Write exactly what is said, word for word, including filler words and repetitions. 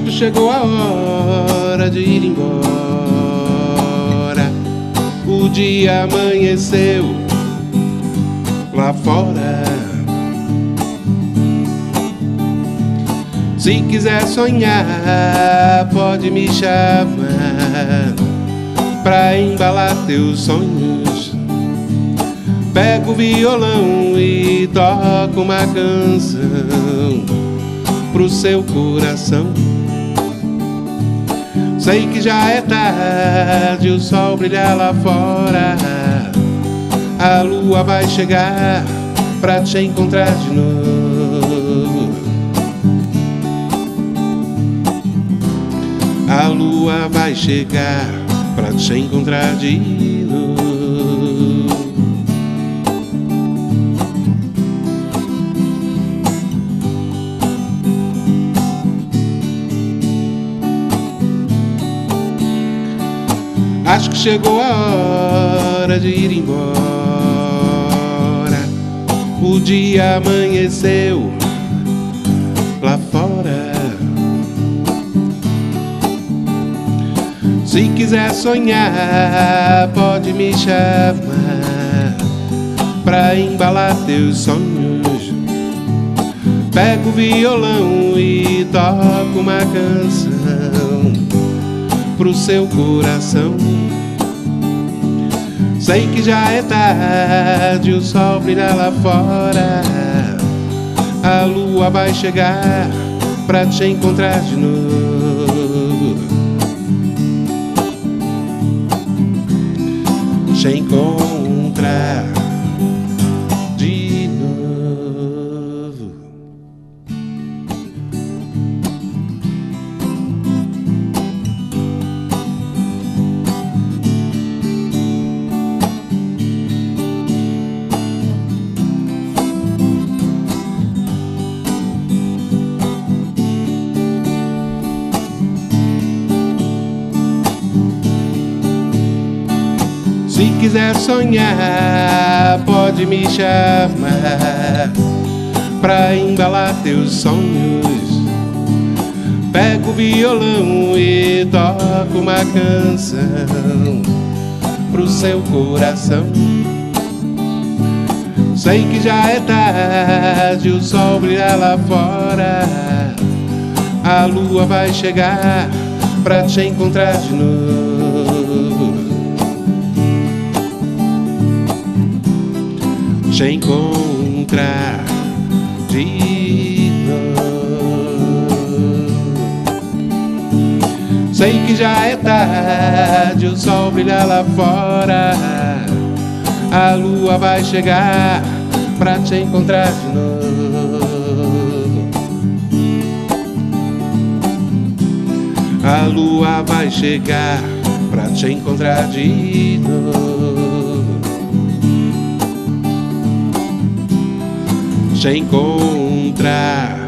que chegou a hora de ir embora. O dia amanheceu lá fora. Se quiser sonhar, pode me chamar pra embalar teus sonhos. Pego o violão e toco uma canção pro seu coração. Sei que já é tarde, o sol brilha lá fora. A lua vai chegar pra te encontrar de novo. A lua vai chegar pra te encontrar de novo. Acho que chegou a hora de ir embora. O dia amanheceu lá fora. Se quiser sonhar, pode me chamar pra embalar teus sonhos. Pego o violão e toco uma canção pro seu coração. Sei que já é tarde, o sol brilha lá fora. A lua vai chegar pra te encontrar de novo. Te encontrar de novo. Se quiser sonhar, pode me chamar pra embalar teus sonhos. Pego o violão e toco uma canção pro seu coração. Sei que já é tarde, o sol brilha lá fora. A lua vai chegar pra te encontrar de novo. Te encontrar de novo. Sei que já é tarde, o sol brilha lá fora. A lua vai chegar pra te encontrar de novo. A lua vai chegar pra te encontrar de novo. Te encontrar